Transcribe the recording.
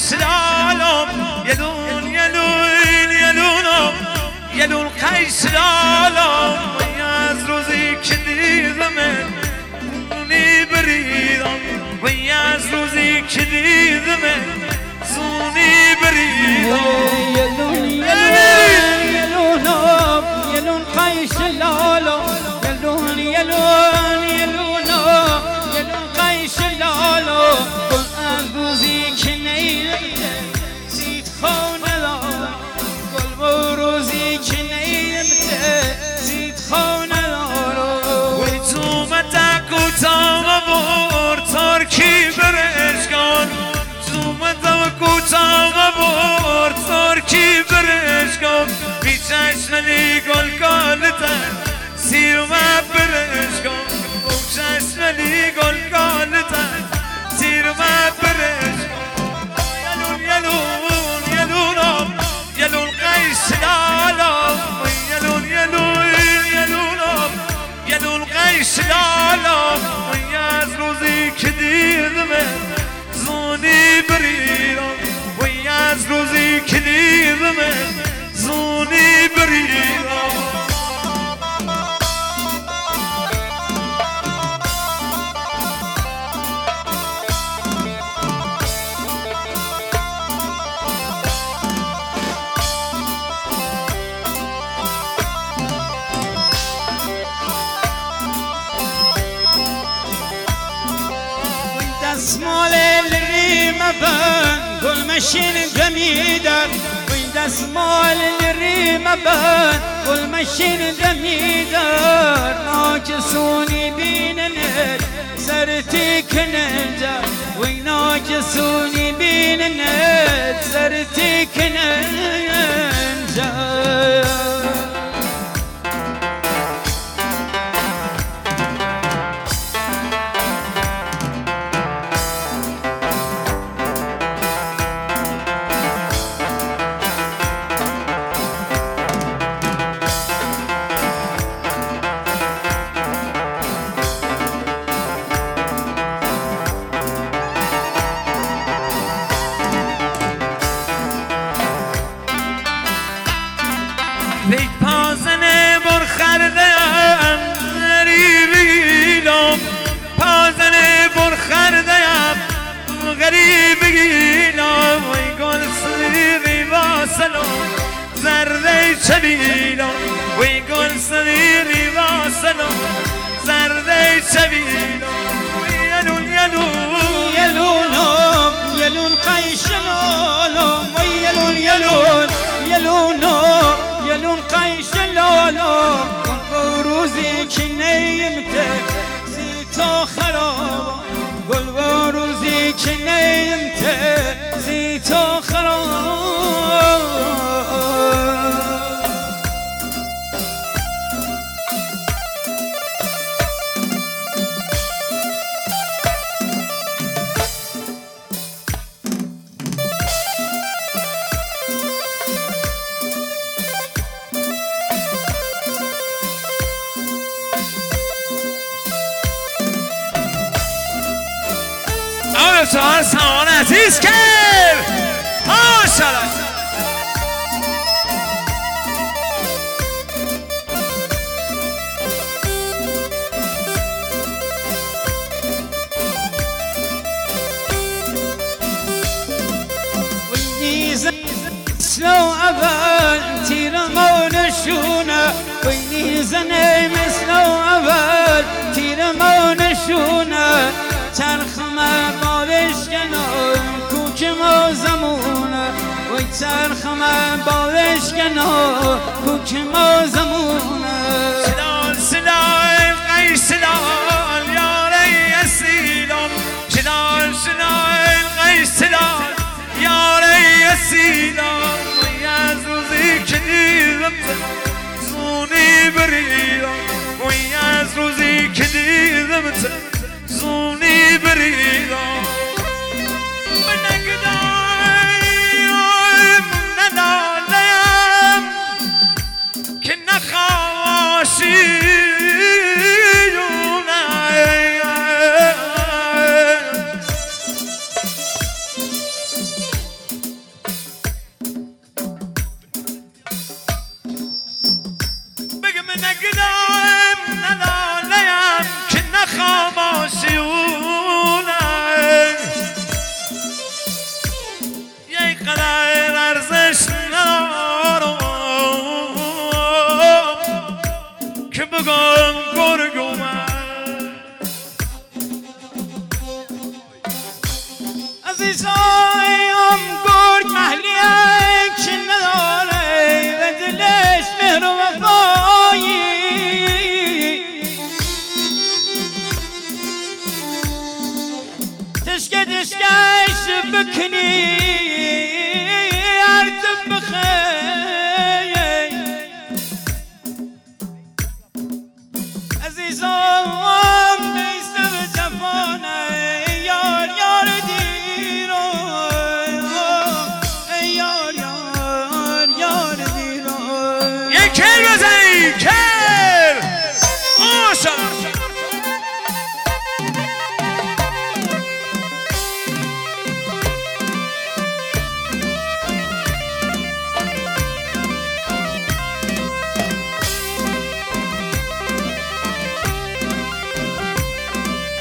قیس لالم یلون یلون یلونم یلون قیس لالم از روزی که دیدمت زونی بریدم و از روزی که دیدمت زونی بریدم یلون یلون یلونم یلون قیس لالم یلون یلون یلونم یلون قیس لالم از روزی که نیدمت زید خونه دارم گل و روزی که نیدمت زید خونه دارم وی تو متک و تام بار تارکی برشگان تو متک و تام بار تارکی برشگان بی چشملی گل کالتن سیر و برشگان بی چشملی گل کالتن سیر و برشگان یلون یلون یلونم یلون قیس لالم یلون یلون یلونم یلون قیس لالم از روزی که دیدمت زونی بریدم و از روزی که دیدمت زونی بریدم دستمال الريم بان كل ماشين جميدر وين دستمال الريم بان كل ماشين جميدر ناجسوني بيننا سرتك ننجر وين ناجسوني بيننا سرتك ننجر بیت پازنه بر خردم غریبیلم پازنه بر خردم غریبیلم وی گل صدیقی واسلم زرده چبیلم وی گل صدیقی واسلم زرده چبیلم یلون یلون یلونم یلون قیس لالم ویلون یلون یلونم یلون قیس لالم گل و روزی که نیمته زی تا خراب گل و روزی که نیمته زی تا خراب سوال سامان عزیز کرد ماشاءالله سلو اول تیر مونشونه وینی زنه مثلو اول تیر مونشونه چرخم بالش کنم کوکم و زمونه وی چرخم بالش کنم کوکم و زمونه سلال سلال قیس سلال یاره اسیلم سلال سلال قیس سلال یاره اسیلم وی از روزی که دیدم زونی بریدم وی از روزی که دیدم زونی بریدم من نگدایم ندادم که نخواشی عزیزایم گرگ محلیه که نداره و دلش مهر و وفایی دشکش بکنی اردم بخیر عزیزان